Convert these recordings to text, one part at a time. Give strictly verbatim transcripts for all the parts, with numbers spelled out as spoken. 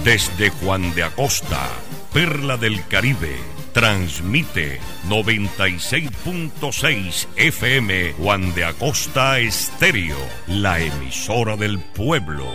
Desde Juan de Acosta, Perla del Caribe, transmite noventa y seis punto seis F M Juan de Acosta Estéreo, la emisora del pueblo.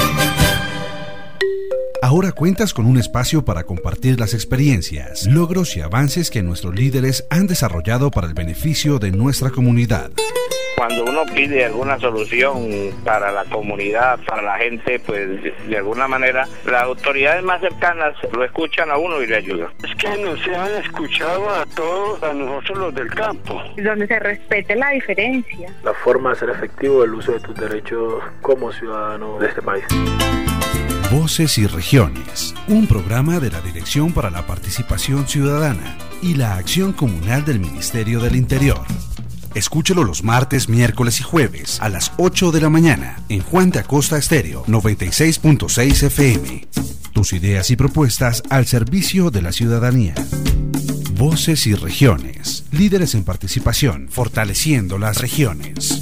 Ahora cuentas con un espacio para compartir las experiencias, logros y avances que nuestros líderes han desarrollado para el beneficio de nuestra comunidad. Cuando uno pide alguna solución para la comunidad, para la gente, pues de alguna manera las autoridades más cercanas lo escuchan a uno y le ayudan. Es que nos han escuchado a todos, a nosotros los del campo. Donde se respete la diferencia. La forma de hacer efectivo el uso de tus derechos como ciudadano de este país. Voces y Regiones, un programa de la Dirección para la Participación Ciudadana y la Acción Comunal del Ministerio del Interior. Escúchelo los martes, miércoles y jueves a las ocho de la mañana en Juan de Acosta Estéreo noventa y seis punto seis F M. Tus ideas y propuestas al servicio de la ciudadanía. Voces y Regiones, líderes en participación, fortaleciendo las regiones.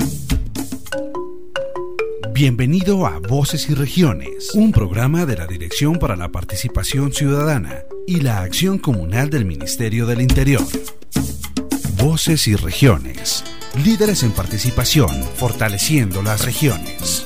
Bienvenido a Voces y Regiones, un programa de la Dirección para la Participación Ciudadana y la Acción Comunal del Ministerio del Interior. Voces y Regiones, líderes en participación, fortaleciendo las regiones.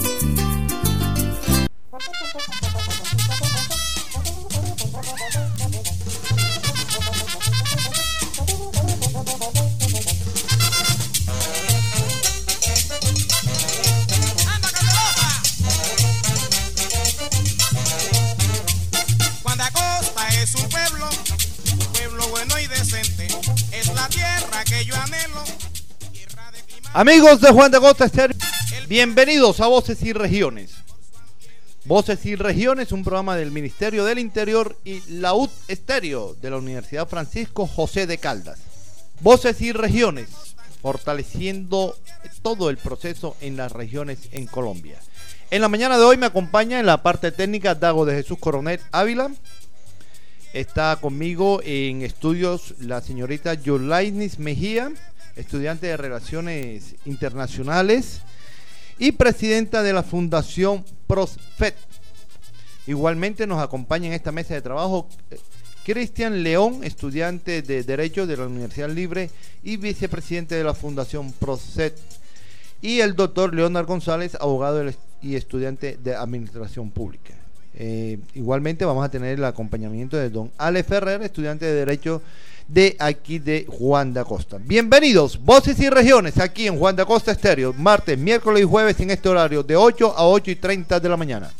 Amigos de Juan de Acosta Estéreo, bienvenidos a Voces y Regiones. Voces y Regiones, un programa del Ministerio del Interior y la U T Estéreo de la Universidad Francisco José de Caldas. Voces y Regiones, fortaleciendo todo el proceso en las regiones en Colombia. En la mañana de hoy me acompaña en la parte técnica Dago de Jesús Coronel Ávila. Está conmigo en estudios la señorita Yolainis Mejía, estudiante de Relaciones Internacionales y presidenta de la Fundación PROSFET. Igualmente nos acompaña en esta mesa de trabajo Cristian León, estudiante de Derecho de la Universidad Libre y vicepresidente de la Fundación PROSFET, y el doctor Leonard González, abogado y estudiante de Administración Pública. Eh, igualmente vamos a tener el acompañamiento de don Ale Ferrer, estudiante de Derecho de aquí de Juan de Acosta. Bienvenidos, Voces y Regiones, aquí en Juan de Acosta Estéreo, martes, miércoles y jueves en este horario de ocho a ocho y treinta de la mañana.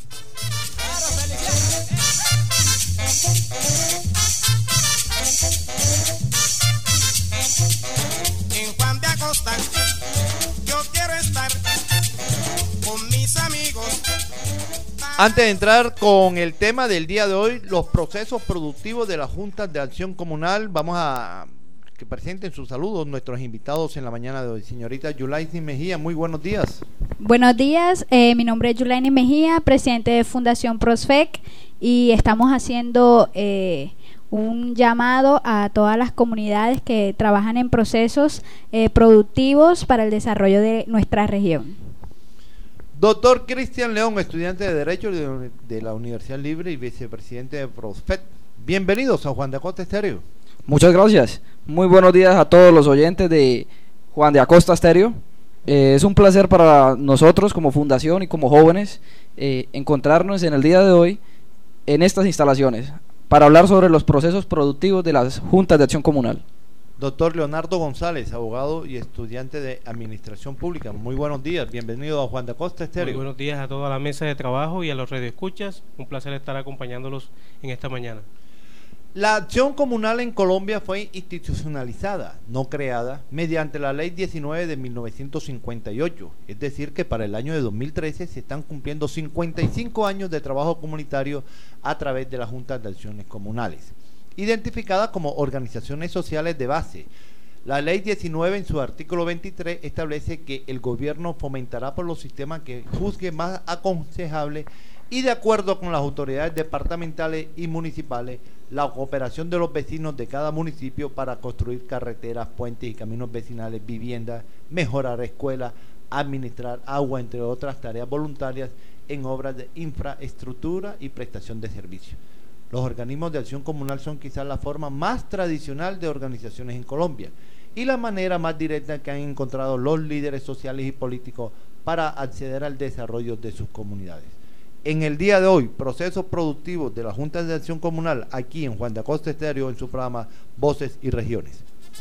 En Juan de Acosta yo quiero estar con mis amigos. Antes de entrar con el tema del día de hoy, los procesos productivos de las juntas de acción comunal, vamos a que presenten sus saludos nuestros invitados en la mañana de hoy. Señorita Yulainis Mejía, muy buenos días. Buenos días, eh, mi nombre es Yulainis Mejía, presidente de Fundación PROSFEC, y estamos haciendo eh, un llamado a todas las comunidades que trabajan en procesos eh, productivos para el desarrollo de nuestra región. Doctor Cristian León, estudiante de Derecho de, de la Universidad Libre y vicepresidente de PROSFET. Bienvenidos a Juan de Acosta Estéreo. Muchas gracias. Muy buenos días a todos los oyentes de Juan de Acosta Estéreo. Eh, es un placer para nosotros como fundación y como jóvenes eh, encontrarnos en el día de hoy en estas instalaciones para hablar sobre los procesos productivos de las juntas de acción comunal. Doctor Leonardo González, abogado y estudiante de Administración Pública. Muy buenos días, bienvenido a Juan de Acosta Estéreo. Muy buenos días a toda la mesa de trabajo y a los radioescuchas. Un placer estar acompañándolos en esta mañana. La acción comunal en Colombia fue institucionalizada, no creada, mediante la Ley diecinueve de mil novecientos cincuenta y ocho. Es decir, que para el año de dos mil trece se están cumpliendo cincuenta y cinco años de trabajo comunitario a través de las juntas de acciones comunales, identificadas como organizaciones sociales de base. La ley diecinueve en su artículo veintitrés establece que el gobierno fomentará por los sistemas que juzgue más aconsejable y de acuerdo con las autoridades departamentales y municipales la cooperación de los vecinos de cada municipio para construir carreteras, puentes y caminos vecinales, viviendas, mejorar escuelas, administrar agua, entre otras tareas voluntarias en obras de infraestructura y prestación de servicios. Los organismos de acción comunal son quizás la forma más tradicional de organizaciones en Colombia y la manera más directa que han encontrado los líderes sociales y políticos para acceder al desarrollo de sus comunidades. En el día de hoy, procesos productivos de la Junta de Acción Comunal, aquí en Juan de Acosta Estéreo, en su programa Voces y Regiones.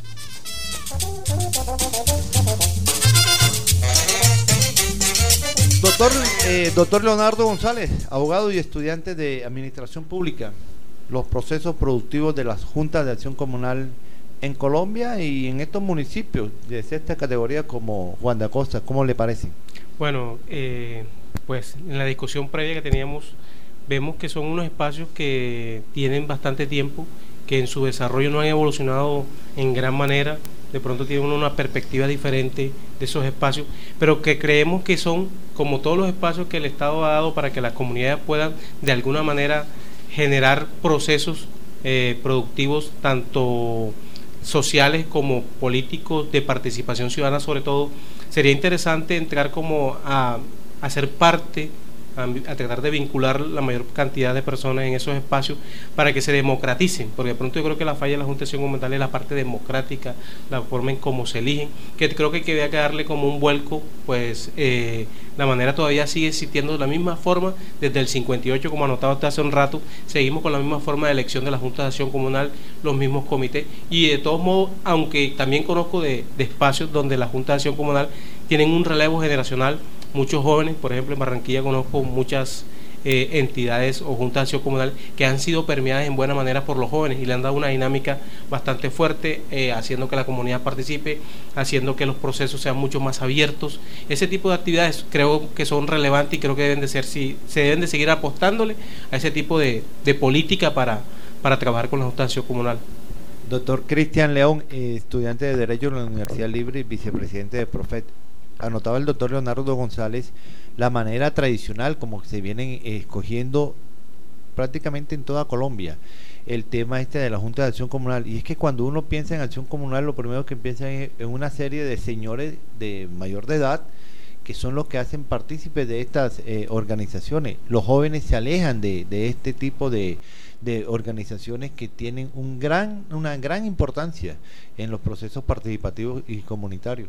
Doctor, eh, doctor Leonardo González, abogado y estudiante de Administración Pública, los procesos productivos de las Juntas de Acción Comunal en Colombia y en estos municipios de sexta categoría como Juan de Acosta, ¿cómo le parece? Bueno, eh, pues en la discusión previa que teníamos, vemos que son unos espacios que tienen bastante tiempo, que en su desarrollo no han evolucionado en gran manera, de pronto tienen una perspectiva diferente de esos espacios, pero que creemos que son como todos los espacios que el Estado ha dado para que las comunidades puedan de alguna manera generar procesos eh, productivos, tanto sociales como políticos, de participación ciudadana sobre todo. Sería interesante entrar como a, a ser parte, a, a tratar de vincular la mayor cantidad de personas en esos espacios para que se democraticen, porque de pronto yo creo que la falla de la Junta de Acción Comunal es la parte democrática, la forma en cómo se eligen, que creo que hay que darle como un vuelco, pues eh, la manera todavía sigue existiendo de la misma forma desde el cincuenta y ocho, como anotaba usted hace un rato, seguimos con la misma forma de elección de la Junta de Acción Comunal, los mismos comités, y de todos modos, aunque también conozco de, de espacios donde la Junta de Acción Comunal tienen un relevo generacional, muchos jóvenes, por ejemplo en Barranquilla conozco muchas eh, entidades o juntas de acción comunal que han sido permeadas en buena manera por los jóvenes y le han dado una dinámica bastante fuerte, eh, haciendo que la comunidad participe, haciendo que los procesos sean mucho más abiertos. Ese tipo de actividades creo que son relevantes y creo que deben de ser, si, se deben de seguir apostándole a ese tipo de, de política para, para trabajar con la Junta de Acción Comunal. Doctor Cristian León, eh, estudiante de Derecho en la Universidad Libre y vicepresidente de Profet. Anotaba el doctor Leonardo González la manera tradicional como se vienen escogiendo prácticamente en toda Colombia el tema este de la Junta de Acción Comunal, y es que cuando uno piensa en acción comunal lo primero que piensa es en una serie de señores de mayor de edad que son los que hacen partícipes de estas eh, organizaciones. Los jóvenes se alejan de, de este tipo de, de organizaciones que tienen un gran, una gran importancia en los procesos participativos y comunitarios.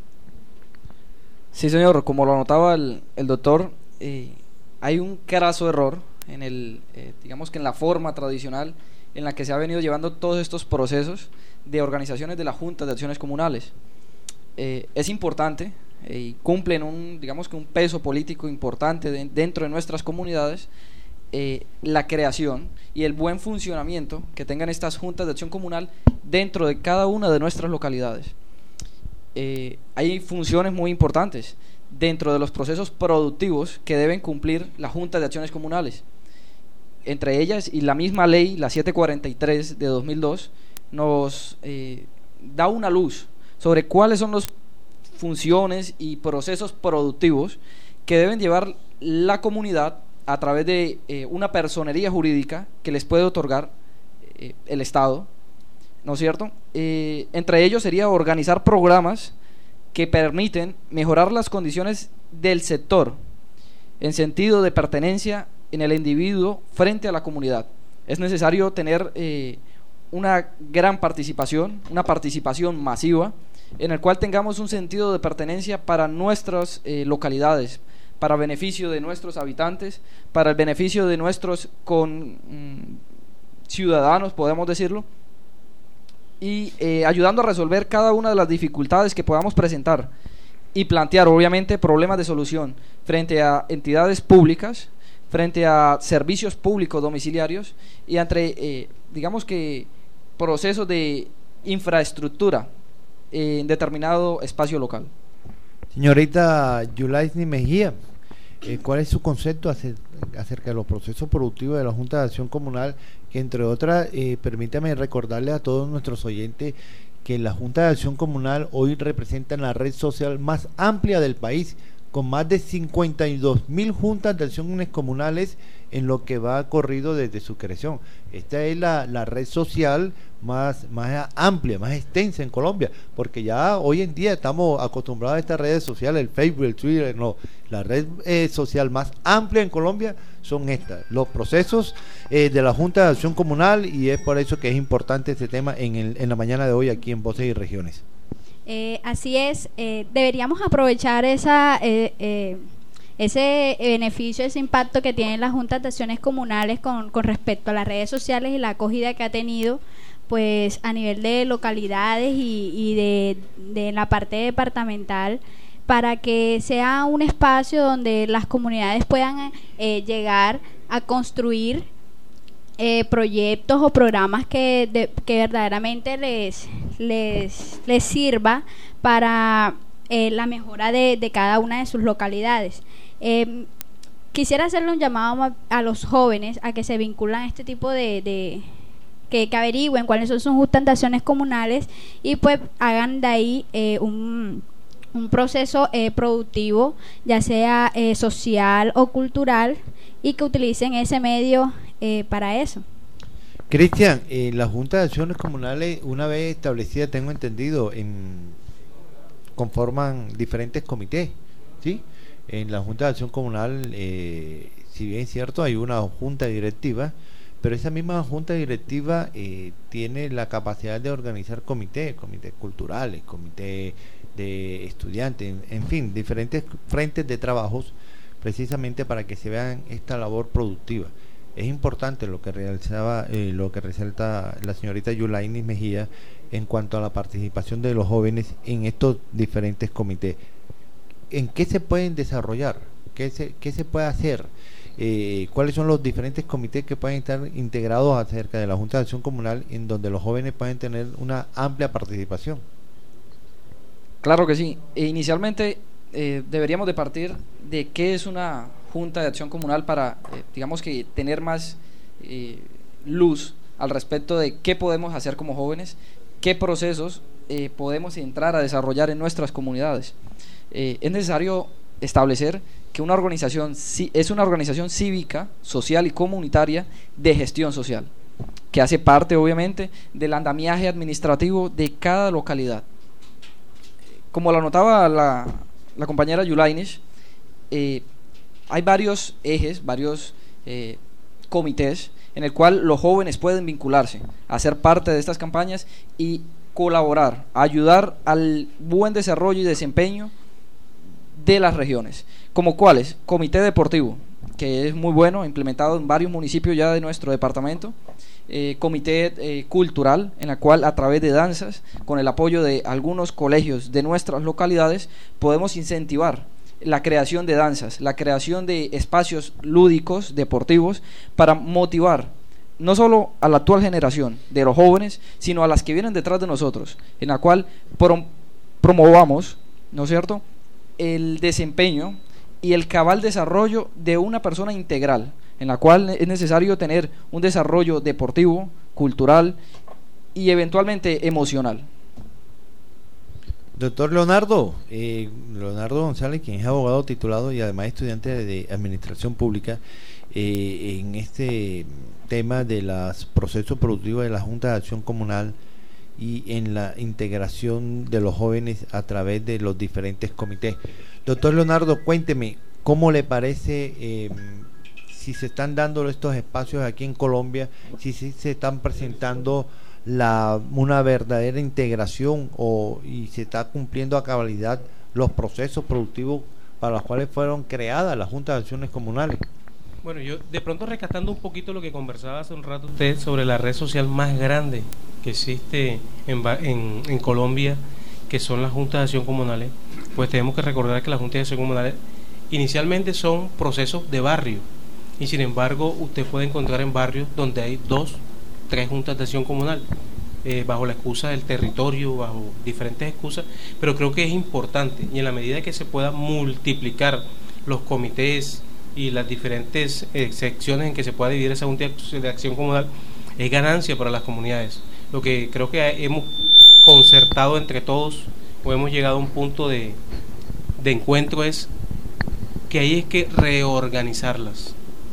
Sí, señor, como lo anotaba el, el doctor, eh, hay un craso error en el, eh, digamos que en la forma tradicional en la que se ha venido llevando todos estos procesos de organizaciones de las juntas de acciones comunales. Eh, es importante eh, y cumplen un, digamos que un peso político importante de, dentro de nuestras comunidades, eh, la creación y el buen funcionamiento que tengan estas juntas de acción comunal dentro de cada una de nuestras localidades. Eh, hay funciones muy importantes dentro de los procesos productivos que deben cumplir las juntas de acciones comunales. Entre ellas, y la misma ley, la setecientos cuarenta y tres de dos mil dos, nos eh, da una luz sobre cuáles son las funciones y procesos productivos que deben llevar la comunidad a través de eh, una personería jurídica que les puede otorgar eh, el Estado, ¿no es cierto? Eh, entre ellos sería organizar programas que permiten mejorar las condiciones del sector en sentido de pertenencia en el individuo frente a la comunidad. Es necesario tener eh, una gran participación, una participación masiva, en el cual tengamos un sentido de pertenencia para nuestras eh, localidades, para beneficio de nuestros habitantes, para el beneficio de nuestros con, mm, ciudadanos, podemos decirlo, y eh, ayudando a resolver cada una de las dificultades que podamos presentar y plantear obviamente problemas de solución frente a entidades públicas, frente a servicios públicos domiciliarios y entre eh, digamos que procesos de infraestructura en determinado espacio local. Señorita Yulaisni Mejía, eh, ¿cuál es su concepto acerca de los procesos productivos de la Junta de Acción Comunal? Que entre otras, eh, permítame recordarle a todos nuestros oyentes que la Junta de Acción Comunal hoy representa la red social más amplia del país, con más de cincuenta y dos mil juntas de acciones comunales en lo que va corrido desde su creación. Esta es la, la red social más, más amplia, más extensa en Colombia, porque ya hoy en día estamos acostumbrados a estas redes sociales, el Facebook, el Twitter, no, la red eh, social más amplia en Colombia son estas, los procesos eh, de la Junta de Acción Comunal, y es por eso que es importante este tema en, el, en la mañana de hoy aquí en Voces y Regiones. Eh, así es, eh, deberíamos aprovechar esa... Eh, eh, ese beneficio, ese impacto que tienen las juntas de acciones comunales con, con respecto a las redes sociales y la acogida que ha tenido pues a nivel de localidades y, y de, de la parte departamental, para que sea un espacio donde las comunidades puedan eh, llegar a construir eh, proyectos o programas que, de, que verdaderamente les, les, les sirva para eh, la mejora de, de cada una de sus localidades. Eh, quisiera hacerle un llamado a, a los jóvenes a que se vinculan a este tipo de, de que, que averigüen cuáles son sus juntas de acciones comunales y pues hagan de ahí eh, un, un proceso eh, productivo, ya sea eh, social o cultural, y que utilicen ese medio eh, para eso. Cristian, eh, las juntas de acciones comunales, una vez establecidas, tengo entendido, en, conforman diferentes comités, ¿sí? En la Junta de Acción Comunal, eh, si bien es cierto, hay una junta directiva, pero esa misma junta directiva eh, tiene la capacidad de organizar comités, comités culturales, comités de estudiantes, en, en fin, diferentes frentes de trabajos, precisamente para que se vean esta labor productiva. Es importante lo que realizaba, eh, lo que resalta la señorita Yulaini Mejía en cuanto a la participación de los jóvenes en estos diferentes comités. ¿En qué se pueden desarrollar? ¿Qué se, qué se puede hacer? Eh, ¿Cuáles son los diferentes comités que pueden estar integrados acerca de la Junta de Acción Comunal, en donde los jóvenes pueden tener una amplia participación? Claro que sí. E inicialmente eh, deberíamos de partir de qué es una Junta de Acción Comunal para, eh, digamos que, tener más eh, luz al respecto de qué podemos hacer como jóvenes, qué procesos eh, podemos entrar a desarrollar en nuestras comunidades. Eh, es necesario establecer que una organización es una organización cívica, social y comunitaria de gestión social, que hace parte obviamente del andamiaje administrativo de cada localidad. Como lo anotaba la, la compañera Yulaines, eh, hay varios ejes, varios eh, comités en el cual los jóvenes pueden vincularse, a ser parte de estas campañas y colaborar, ayudar al buen desarrollo y desempeño de las regiones. ¿Como cuáles? Comité deportivo, que es muy bueno, implementado en varios municipios ya de nuestro departamento. Eh, comité eh, cultural, en la cual a través de danzas, con el apoyo de algunos colegios de nuestras localidades, podemos incentivar la creación de danzas, la creación de espacios lúdicos, deportivos, para motivar no solo a la actual generación de los jóvenes, sino a las que vienen detrás de nosotros, en la cual prom promovamos, ¿no es cierto?, el desempeño y el cabal desarrollo de una persona integral, en la cual es necesario tener un desarrollo deportivo, cultural y eventualmente emocional. Doctor Leonardo, eh, Leonardo González, quien es abogado titulado y además estudiante de Administración Pública, eh, en este tema de los procesos productivos de la Junta de Acción Comunal y en la integración de los jóvenes a través de los diferentes comités. Doctor Leonardo, cuénteme, ¿cómo le parece eh, si se están dando estos espacios aquí en Colombia, si, si se están presentando la una verdadera integración o y se está cumpliendo a cabalidad los procesos productivos para los cuales fueron creadas las Juntas de Acciones Comunales? Bueno, yo de pronto rescatando un poquito lo que conversaba hace un rato usted sobre la red social más grande que existe en, en, en Colombia, que son las Juntas de Acción Comunales, pues tenemos que recordar que las Juntas de Acción Comunales inicialmente son procesos de barrio, y sin embargo usted puede encontrar en barrios donde hay dos, tres juntas de acción comunal, eh, bajo la excusa del territorio, bajo diferentes excusas, pero creo que es importante, y en la medida que se pueda multiplicar los comités y las diferentes eh, secciones en que se pueda dividir esa junta de acción comunal, es ganancia para las comunidades. Lo que creo que hemos concertado entre todos, o hemos llegado a un punto de, de encuentro, es que ahí es que reorganizarlas,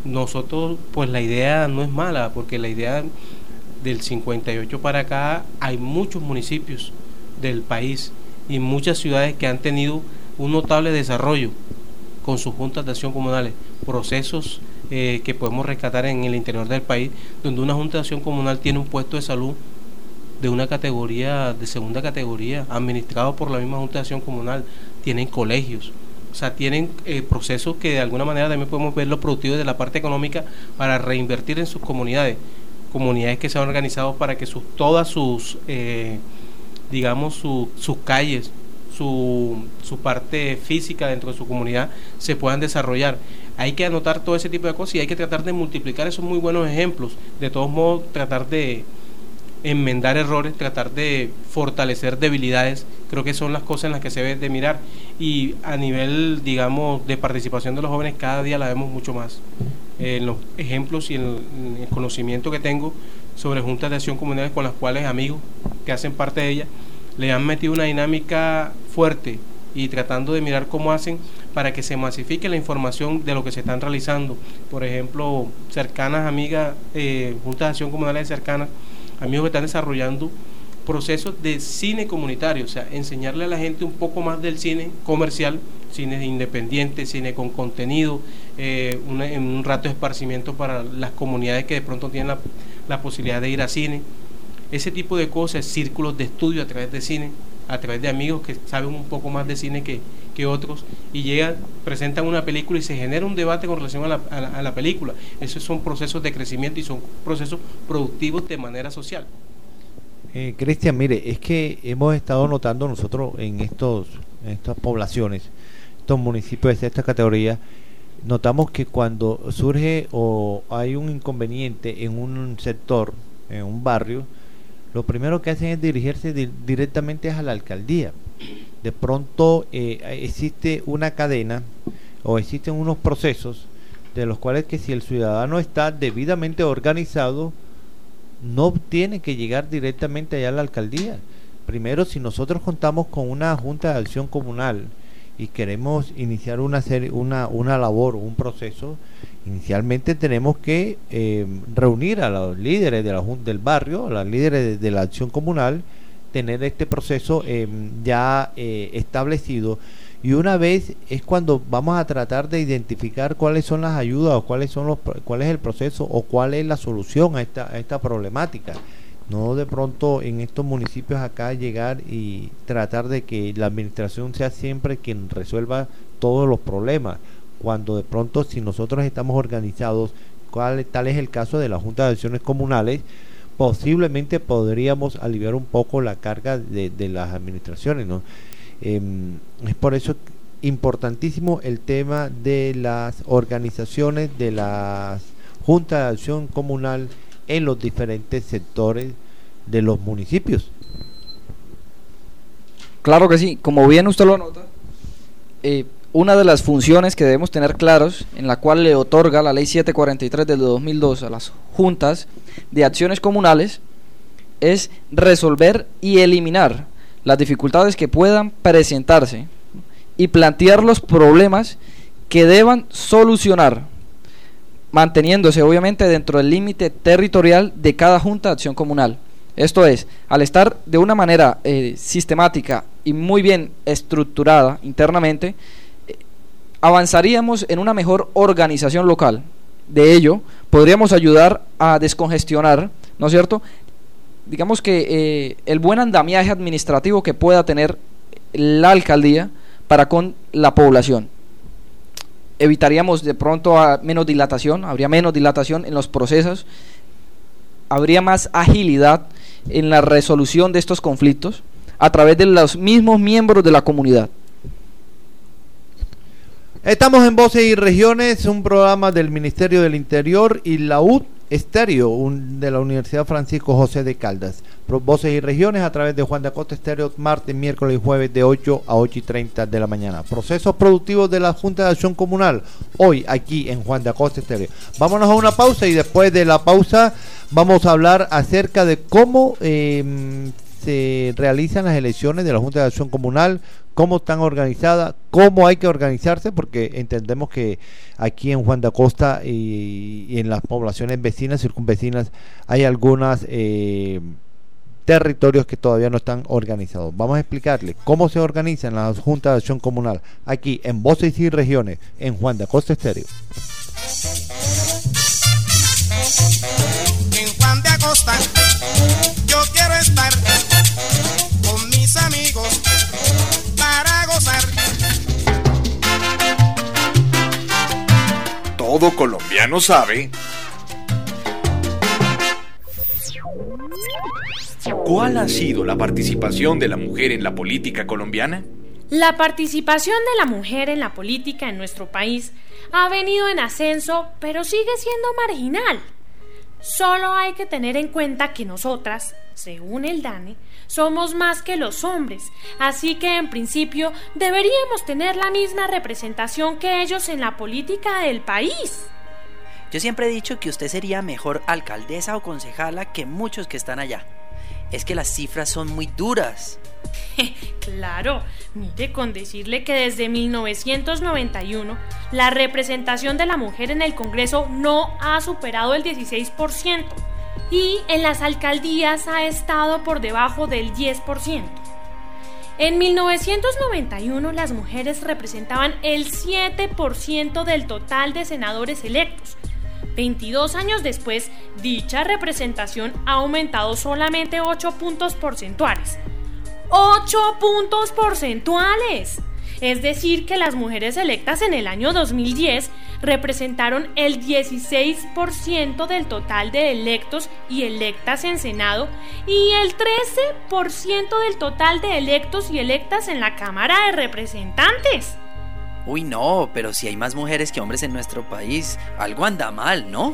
nosotros, pues la idea no es mala, porque la idea del cincuenta y ocho para acá hay muchos municipios del país y muchas ciudades que han tenido un notable desarrollo con sus juntas de acción comunales, procesos eh, que podemos rescatar en el interior del país, donde una junta de acción comunal tiene un puesto de salud de una categoría, de segunda categoría, administrado por la misma junta de acción comunal, tienen colegios, o sea, tienen eh, procesos que de alguna manera también podemos ver los productivos de la parte económica para reinvertir en sus comunidades, comunidades que se han organizado para que sus, todas sus, eh, digamos, su, sus calles, su, su parte física dentro de su comunidad se puedan desarrollar. Hay que anotar todo ese tipo de cosas y hay que tratar de multiplicar esos muy buenos ejemplos. De todos modos, tratar de enmendar errores, tratar de fortalecer debilidades, creo que son las cosas en las que se debe de mirar. Y a nivel, digamos, de participación de los jóvenes, cada día la vemos mucho más. Eh, en los ejemplos y en el, en el conocimiento que tengo sobre juntas de acción comunales con las cuales amigos que hacen parte de ellas le han metido una dinámica fuerte y tratando de mirar cómo hacen para que se masifique la información de lo que se están realizando. Por ejemplo, cercanas amigas, eh, juntas de acción comunales cercanas, amigos que están desarrollando procesos de cine comunitario, o sea, enseñarle a la gente un poco más del cine comercial, cine independiente, cine con contenido, eh, una, en un rato de esparcimiento para las comunidades que de pronto tienen la, la posibilidad de ir a cine, ese tipo de cosas, círculos de estudio a través de cine, a través de amigos que saben un poco más de cine que, que otros, y llegan, presentan una película y se genera un debate con relación a la, a la, a la película. Esos son procesos de crecimiento y son procesos productivos de manera social. Eh, Cristian, mire, es que hemos estado notando nosotros en estos en estas poblaciones, estos municipios de esta categoría, notamos que cuando surge o hay un inconveniente en un sector, en un barrio, lo primero que hacen es dirigirse di directamente a la alcaldía. De pronto eh, existe una cadena o existen unos procesos de los cuales que si el ciudadano está debidamente organizado, no tiene que llegar directamente allá a la alcaldía. Primero, si nosotros contamos con una junta de acción comunal y queremos iniciar una serie, una, una labor, un proceso, inicialmente tenemos que eh, reunir a los líderes de la, del barrio, a los líderes de, de la acción comunal, tener este proceso eh, ya eh, establecido, y una vez es cuando vamos a tratar de identificar cuáles son las ayudas o cuáles son los cuál es el proceso o cuál es la solución a esta, a esta problemática. No de pronto en estos municipios acá llegar y tratar de que la administración sea siempre quien resuelva todos los problemas, cuando de pronto si nosotros estamos organizados, cuál, tal es el caso de la Junta de Acciones Comunales, posiblemente podríamos aliviar un poco la carga de, de las administraciones, ¿no? Eh, es por eso importantísimo el tema de las organizaciones de las Juntas de Acción Comunal en los diferentes sectores de los municipios. Claro que sí, como bien usted lo nota, eh, una de las funciones que debemos tener claros, en la cual le otorga la ley setecientos cuarenta y tres del dos mil dos a las juntas de acciones comunales, es resolver y eliminar las dificultades que puedan presentarse y plantear los problemas que deban solucionar, manteniéndose obviamente dentro del límite territorial de cada junta de acción comunal. Esto es, al estar de una manera eh, sistemática y muy bien estructurada internamente, eh, avanzaríamos en una mejor organización local. De ello, podríamos ayudar a descongestionar, ¿no es cierto?, digamos que eh, el buen andamiaje administrativo que pueda tener la alcaldía para con la población. Evitaríamos de pronto a menos dilatación, habría menos dilatación en los procesos, habría más agilidad en la resolución de estos conflictos a través de los mismos miembros de la comunidad. Estamos en Voces y Regiones, un programa del Ministerio del Interior y la U T Estéreo un, de la Universidad Francisco José de Caldas. Voces y Regiones a través de Juan de Acosta Estéreo, martes, miércoles y jueves de ocho a ocho y treinta de la mañana. Procesos productivos de la Junta de Acción Comunal, hoy aquí en Juan de Acosta Estéreo. Vámonos a una pausa y después de la pausa vamos a hablar acerca de cómo eh, se realizan las elecciones de la Junta de Acción Comunal, cómo están organizadas, cómo hay que organizarse, porque entendemos que aquí en Juan de Acosta y, y en las poblaciones vecinas, circunvecinas, hay algunas eh, territorios que todavía no están organizados. Vamos a explicarle cómo se organizan las Juntas de Acción Comunal aquí en Voces y Regiones, en Juan de Acosta Estéreo. En Juan de Acosta yo quiero estar con mis amigos para gozar. Todo colombiano sabe. ¿Cuál ha sido la participación de la mujer en la política colombiana? La participación de la mujer en la política en nuestro país ha venido en ascenso, pero sigue siendo marginal. Solo hay que tener en cuenta que nosotras, según el DANE, somos más que los hombres, así que en principio deberíamos tener la misma representación que ellos en la política del país. Yo siempre he dicho que usted sería mejor alcaldesa o concejala que muchos que están allá. Es que las cifras son muy duras. Claro, mire, con decirle que desde mil novecientos noventa y uno la representación de la mujer en el Congreso no ha superado el dieciséis por ciento y en las alcaldías ha estado por debajo del diez por ciento. En mil novecientos noventa y uno las mujeres representaban el siete por ciento del total de senadores electos. veintidós años después, dicha representación ha aumentado solamente ocho puntos porcentuales. ¡ocho puntos porcentuales! Es decir, que las mujeres electas en el año dos mil diez representaron el dieciséis por ciento del total de electos y electas en Senado y el trece por ciento del total de electos y electas en la Cámara de Representantes. Uy, no, pero si hay más mujeres que hombres en nuestro país, algo anda mal, ¿no?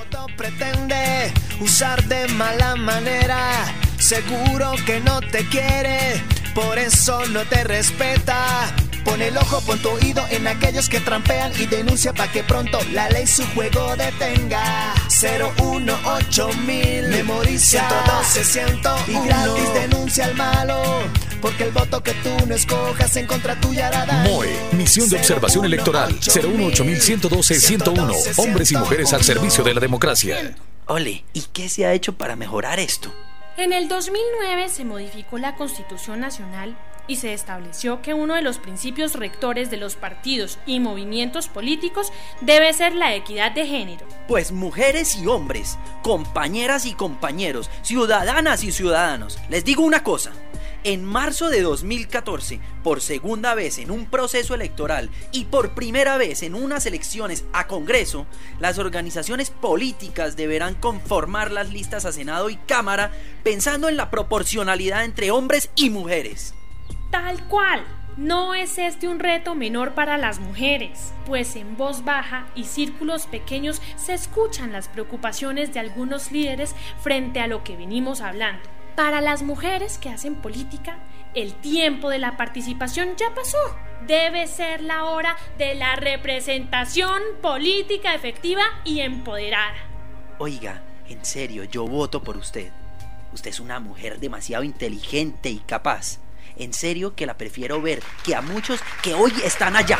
Pretende usar de mala manera, seguro que no te quiere, por eso no te respeta. Pon el ojo, pon tu oído en aquellos que trampean y denuncia pa' que pronto la ley su juego detenga. Cero uno ocho mil, memoriza ciento doce, ciento uno y gratis denuncia al malo, porque el voto que tú no escojas en contra tuya hará daño. M O E, Misión de Observación Electoral, cero uno ocho mil ciento doce, ciento uno, hombres y mujeres al servicio de la democracia. Ole, ¿y qué se ha hecho para mejorar esto? En el dos mil nueve se modificó la Constitución Nacional y se estableció que uno de los principios rectores de los partidos y movimientos políticos debe ser la equidad de género. Pues mujeres y hombres, compañeras y compañeros, ciudadanas y ciudadanos, les digo una cosa. En marzo de dos mil catorce, por segunda vez en un proceso electoral y por primera vez en unas elecciones a Congreso, las organizaciones políticas deberán conformar las listas a Senado y Cámara pensando en la proporcionalidad entre hombres y mujeres. Tal cual. No es este un reto menor para las mujeres, pues en voz baja y círculos pequeños se escuchan las preocupaciones de algunos líderes frente a lo que venimos hablando. Para las mujeres que hacen política, el tiempo de la participación ya pasó. Debe ser la hora de la representación política efectiva y empoderada. Oiga, en serio, yo voto por usted. Usted es una mujer demasiado inteligente y capaz. En serio que la prefiero ver que a muchos que hoy están allá.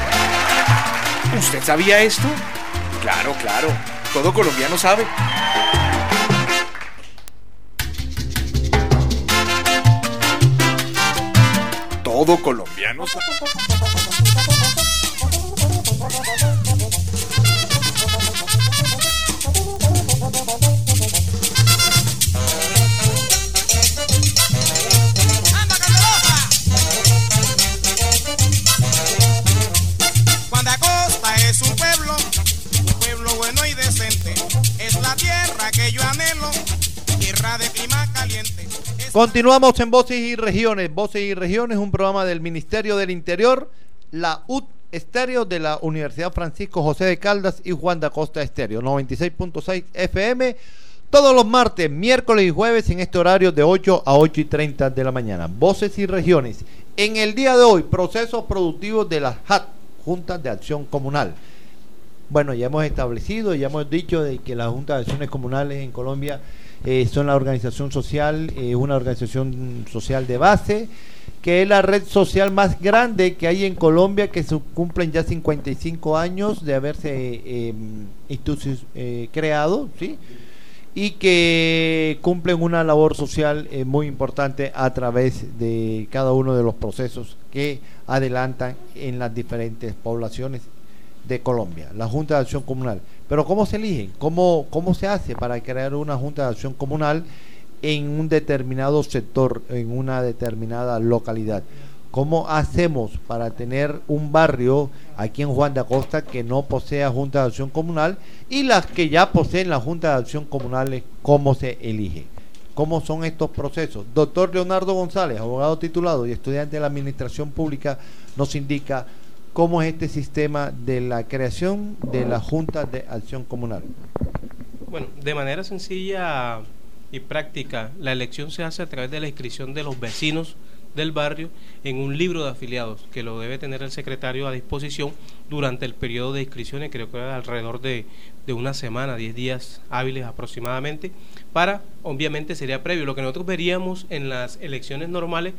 ¿Usted sabía esto? Claro, claro. Todo colombiano sabe. Todo colombiano sabe. Juan de Acosta es un pueblo, un pueblo bueno y decente. Es la tierra que yo anhelo, tierra de clima caliente. Continuamos en Voces y Regiones. Voces y Regiones, un programa del Ministerio del Interior, la U T Estéreo de la Universidad Francisco José de Caldas y Juan de Acosta Estéreo, noventa y seis punto seis F M, todos los martes, miércoles y jueves en este horario de ocho a ocho y treinta de la mañana. Voces y Regiones. En el día de hoy, procesos productivos de las J A C, Juntas de Acción Comunal. Bueno, ya hemos establecido, ya hemos dicho de que las Juntas de Acciones Comunales en Colombia eh, son la organización social, eh, una organización social de base, que es la red social más grande que hay en Colombia, que se cumplen ya cincuenta y cinco años de haberse eh, institu- eh, creado, ¿sí? Y que cumplen una labor social eh, muy importante a través de cada uno de los procesos que adelantan en las diferentes poblaciones de Colombia, la Junta de Acción Comunal. Pero ¿cómo se eligen? ¿Cómo, cómo se hace para crear una Junta de Acción Comunal en un determinado sector, en una determinada localidad? ¿Cómo hacemos para tener un barrio aquí en Juan de Acosta que no posea Junta de Acción Comunal, y las que ya poseen la Junta de Acción Comunal, cómo se elige? ¿Cómo son estos procesos? Doctor Leonardo González, abogado titulado y estudiante de la Administración Pública, nos indica cómo es este sistema de la creación de la Junta de Acción Comunal. Bueno, de manera sencilla y práctica, la elección se hace a través de la inscripción de los vecinos del barrio en un libro de afiliados que lo debe tener el secretario a disposición durante el periodo de inscripciones, creo que era alrededor de, de una semana, diez días hábiles aproximadamente, para, obviamente sería previo, lo que nosotros veríamos en las elecciones normales,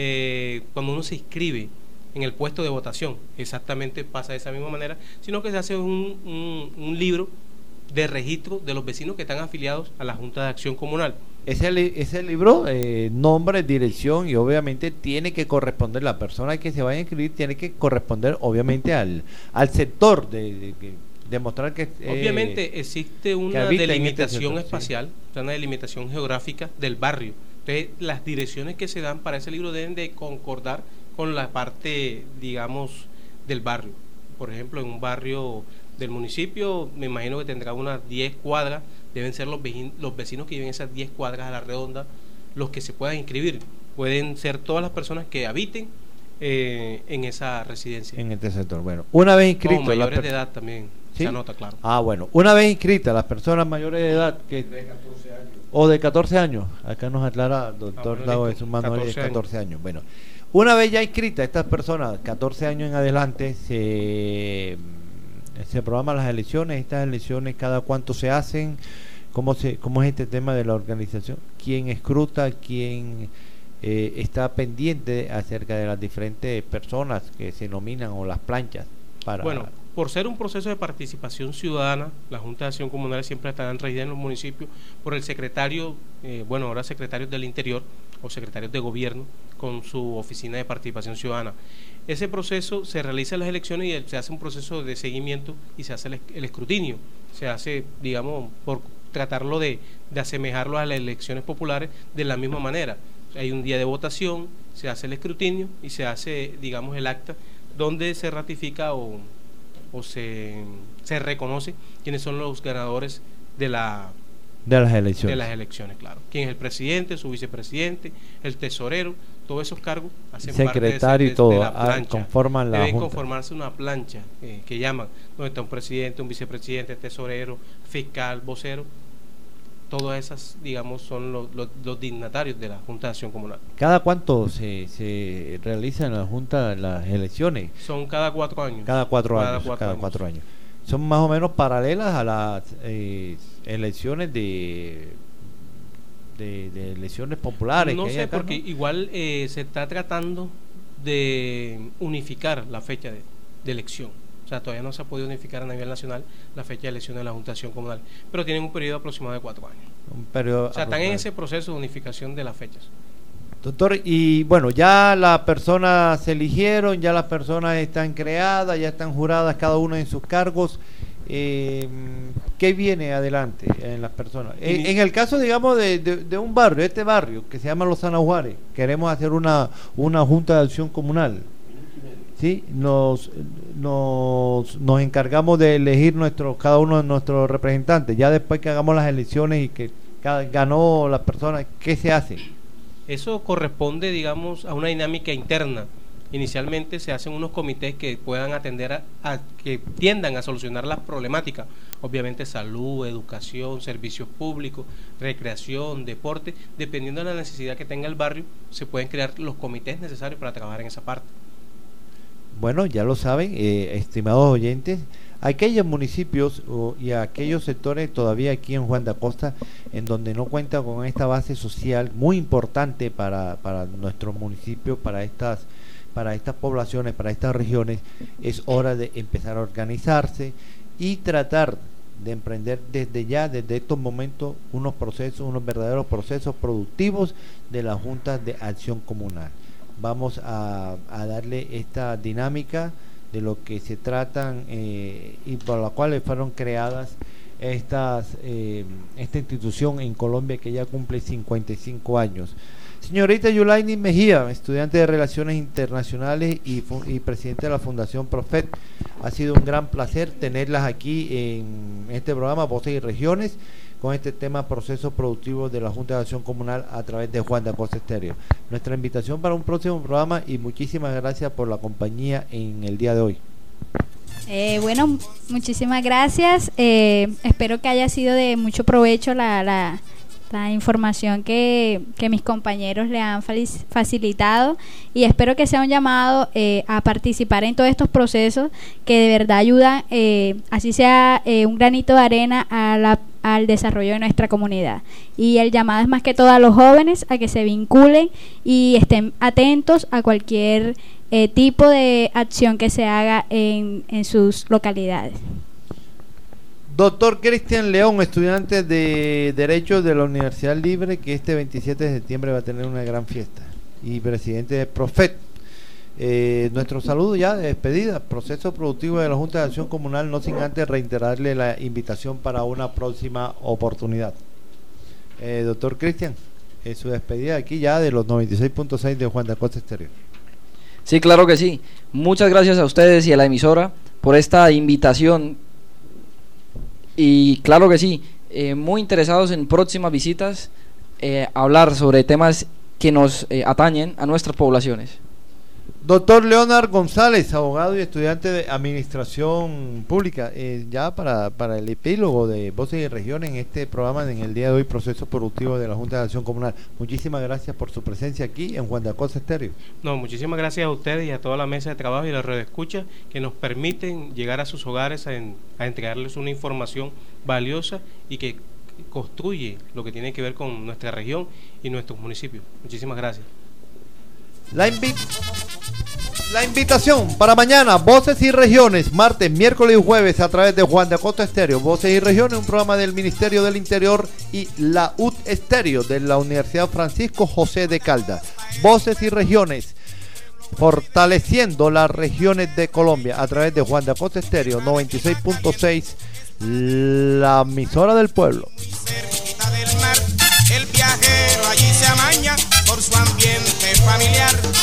eh, cuando uno se inscribe en el puesto de votación, exactamente pasa de esa misma manera, sino que se hace un, un, un libro de registro de los vecinos que están afiliados a la Junta de Acción Comunal. Ese, ese libro, eh, nombre, dirección, y obviamente tiene que corresponder, la persona que se vaya a inscribir tiene que corresponder obviamente al, al sector, de, de, de demostrar que... Eh, obviamente existe una delimitación este espacial, sí. Una delimitación geográfica del barrio. Entonces las direcciones que se dan para ese libro deben de concordar con la parte, digamos, del barrio. Por ejemplo, en un barrio del municipio, me imagino que tendrá unas diez cuadras, deben ser los vecinos, los vecinos que viven esas diez cuadras a la redonda los que se puedan inscribir. Pueden ser todas las personas que habiten eh, en esa residencia. En este sector. Bueno, una vez inscritos... No, mayores de edad también, ¿sí? Se anota, claro. Ah, bueno, una vez inscritas las personas mayores de edad que... De catorce años. O de catorce años, acá nos aclara doctor Dago, es un manual de catorce años. Bueno, una vez ya inscritas estas personas, catorce años en adelante, se... se programan las elecciones. Estas elecciones, ¿cada cuánto se hacen? ¿Cómo se cómo es este tema de la organización? ¿Quién escruta? ¿Quién eh, está pendiente acerca de las diferentes personas que se nominan o las planchas? Para... Bueno, por ser un proceso de participación ciudadana, la Junta de Acción Comunal siempre estará regida en los municipios por el secretario, eh, bueno, ahora secretarios del Interior o secretarios de Gobierno con su oficina de participación ciudadana. Ese proceso se realiza en las elecciones y se hace un proceso de seguimiento y se hace el, el escrutinio. Se hace, digamos, por tratarlo de, de asemejarlo a las elecciones populares de la misma manera. Hay un día de votación, se hace el escrutinio y se hace, digamos, el acta donde se ratifica o, o se, se reconoce quiénes son los ganadores de la de las elecciones. De las elecciones, claro. Quién es el presidente, su vicepresidente, el tesorero, todos esos cargos hacen secretario parte de, ese, y todo, de la plancha. Ah, conforman la Deben junta. conformarse una plancha eh, que llaman, donde está un presidente, un vicepresidente, tesorero, fiscal, vocero. Todas esas, digamos, son los, los, los dignatarios de la Junta de Acción Comunal. ¿Cada cuánto se, se realizan en la Junta las elecciones? Son cada cuatro años. Cada cuatro cada años. Cuatro cada años. cuatro años. Son más o menos paralelas a las eh, elecciones de, de, de elecciones populares. No que sé, hay acá, porque ¿no? igual eh, se está tratando de unificar la fecha de, de elección. O sea, todavía no se ha podido unificar a nivel nacional la fecha de elección de la Junta de Acción Comunal, pero tienen un periodo aproximado de cuatro años. Un periodo o sea, están en ese proceso de unificación de las fechas. Doctor, y bueno, ya las personas se eligieron, ya las personas están creadas, ya están juradas cada una en sus cargos. Eh, ¿Qué viene adelante en las personas? En, en el caso, digamos, de, de, de un barrio, este barrio que se llama Los Sanajuares, queremos hacer una, una junta de acción comunal. Sí, nos, nos, nos encargamos de elegir nuestro, cada uno de nuestros representantes. Ya después que hagamos las elecciones y que cada, ganó la persona, ¿qué se hace? Eso corresponde, digamos, a una dinámica interna. Inicialmente se hacen unos comités que puedan atender a, a que tiendan a solucionar las problemáticas, obviamente salud, educación, servicios públicos, recreación, deporte, dependiendo de la necesidad que tenga el barrio, se pueden crear los comités necesarios para trabajar en esa parte. Bueno, ya lo saben, eh, estimados oyentes, aquellos municipios o, y aquellos sectores todavía aquí en Juan de Acosta en donde no cuenta con esta base social muy importante para, para nuestro municipio, para estas para estas poblaciones, para estas regiones, es hora de empezar a organizarse y tratar de emprender desde ya, desde estos momentos, unos procesos, unos verdaderos procesos productivos de la Junta de Acción Comunal. Vamos a, a darle esta dinámica de lo que se tratan eh, y por la cual fueron creadas estas eh, esta institución en Colombia que ya cumple cincuenta y cinco años. Señorita Yulaini Mejía, estudiante de Relaciones Internacionales y, y presidente de la Fundación Profet, ha sido un gran placer tenerlas aquí en este programa Voces y Regiones con este tema procesos productivos de la Junta de Acción Comunal a través de Juan de Acosta Estéreo. Nuestra invitación para un próximo programa y muchísimas gracias por la compañía en el día de hoy. Eh, bueno, muchísimas gracias. Eh, espero que haya sido de mucho provecho la, la, la información que, que mis compañeros le han facilitado y espero que sea un llamado eh, a participar en todos estos procesos que de verdad ayudan, eh, así sea eh, un granito de arena a la al desarrollo de nuestra comunidad. Y el llamado es más que todo a los jóvenes a que se vinculen y estén atentos a cualquier eh, tipo de acción que se haga en, en sus localidades. Doctor Cristian León, estudiante de Derecho de la Universidad Libre, que este veintisiete de septiembre va a tener una gran fiesta, y presidente de Profet. Eh, nuestro saludo ya de despedida, proceso productivo de la Junta de Acción Comunal, no sin antes reiterarle la invitación para una próxima oportunidad. Eh, doctor Cristian, eh, su despedida aquí ya de los noventa y seis punto seis de Juan de Acosta Estéreo. Sí, claro que sí. Muchas gracias a ustedes y a la emisora por esta invitación. Y claro que sí, eh, muy interesados en próximas visitas, eh, hablar sobre temas que nos eh, atañen a nuestras poblaciones. Doctor Leonard González, abogado y estudiante de Administración Pública, eh, ya para, para el epílogo de Voces y Regiones en este programa en el día de hoy, Proceso Productivo de la Junta de Acción Comunal. Muchísimas gracias por su presencia aquí en Juan de Acosta Estéreo. No, muchísimas gracias a ustedes y a toda la mesa de trabajo y la radioescucha que nos permiten llegar a sus hogares a, en, a entregarles una información valiosa y que construye lo que tiene que ver con nuestra región y nuestros municipios. Muchísimas gracias. La, invi la invitación para mañana, Voces y Regiones, martes, miércoles y jueves a través de Juan de Acosta Estéreo. Voces y Regiones, un programa del Ministerio del Interior y la U T Estéreo de la Universidad Francisco José de Caldas. Voces y Regiones, fortaleciendo las regiones de Colombia a través de Juan de Acosta Estéreo noventa y seis punto seis, la emisora del pueblo. El viajero allí se amaña por su ambiente familiar.